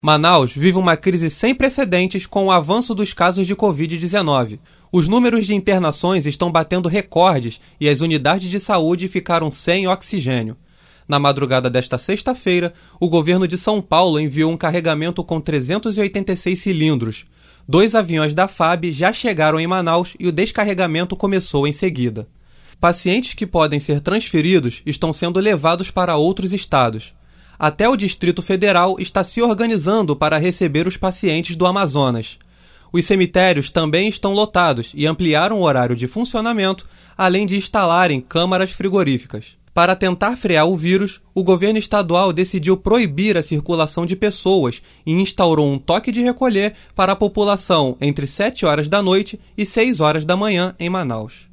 Manaus vive uma crise sem precedentes com o avanço dos casos de Covid-19. Os números de internações estão batendo recordes e as unidades de saúde ficaram sem oxigênio. Na madrugada desta sexta-feira, o governo de São Paulo enviou um carregamento com 386 cilindros. 2 aviões da FAB já chegaram em Manaus e o descarregamento começou em seguida. Pacientes que podem ser transferidos estão sendo levados para outros estados. Até o Distrito Federal está se organizando para receber os pacientes do Amazonas. Os cemitérios também estão lotados e ampliaram o horário de funcionamento, além de instalarem câmaras frigoríficas. Para tentar frear o vírus, o governo estadual decidiu proibir a circulação de pessoas e instaurou um toque de recolher para a população entre 7 horas da noite e 6 horas da manhã em Manaus.